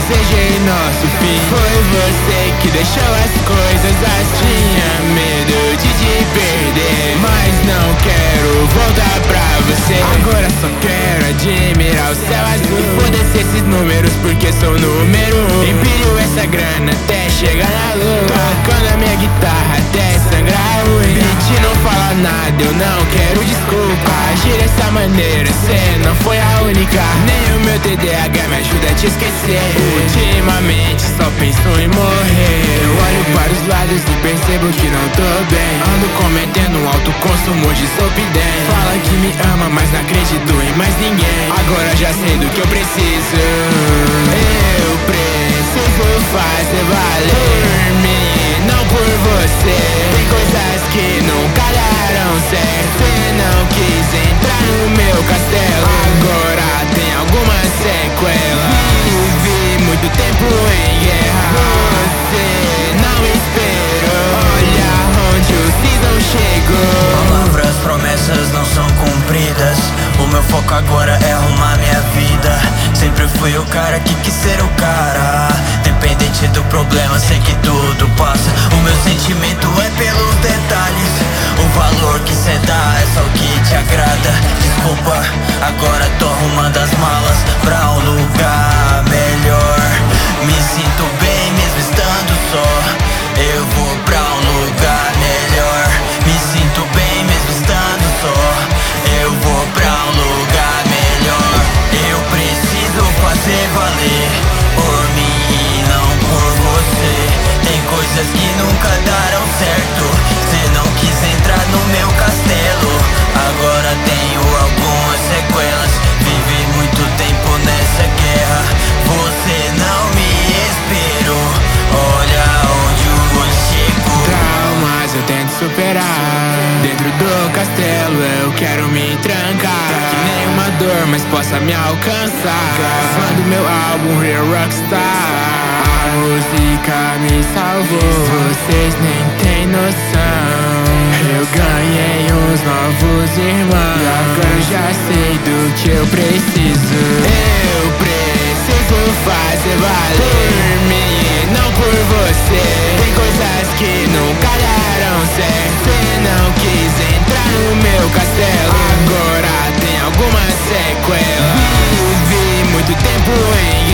desejei nosso fim. Foi você que deixou as coisas assim. Tinha medo de te perder, mas não quero voltar pra você. Agora só quero admirar o céu azul. E foda-se esses números porque sou o número 1. Empilho essa grana até chegar na lua, tocando a minha guitarra até sangrar a unha. Beat não fala nada, eu não quero desculpa. Agir dessa maneira, cê não foi a única. Nem o meu TDAH me ajuda a te esquecer. Ultimamente só penso em morrer. Eu olho para os lados e percebo que não tô bem. Ando cometendo um alto consumo de Zolpidem. Fala que me ama, mas não acredito em mais ninguém. Agora já sei do que eu preciso. Eu preciso fazer valer por mim, não por você. Tem coisas que nunca darão certo. Você não quis entrar no meu castelo, agora tem alguma sequela. Vivi muito tempo em guerra, você não esperou. Olha onde o season chegou. Palavras, promessas não são cumpridas. O meu foco agora é arrumar minha vida. Sempre fui o cara que quis ser o cara. Dependente do problema, sei que tudo passa. O meu sentimento é pelos detalhes. O valor que cê dá é só o que te agrada. Desculpa, agora tô arrumando as malas pra um lugar melhor. Me sinto bem mesmo estando só. Eu vou pra um lugar melhor. Me sinto bem mesmo estando só. Eu vou pra um lugar melhor. Eu preciso fazer valer por mim e não por você. Tem coisas que nunca darão certo. Cê não quis entrar no meu castelo, agora tenho algumas sequelas. Vivi muito tempo nessa guerra, você não me esperou. Olha onde hoje chegou. Traumas eu tento superar. Dentro do castelo eu quero me trancar, pra que nenhuma dor mais possa me alcançar. Gravando meu álbum Real Rockstar. A música me salvou, vocês nem têm noção. Eu ganhei uns novos irmãos e agora já sei do que eu preciso. Eu preciso fazer valer por mim, não por você. Tem coisas que nunca darão certo. Você não quis entrar no meu castelo, agora tem alguma sequela. Vivi muito tempo em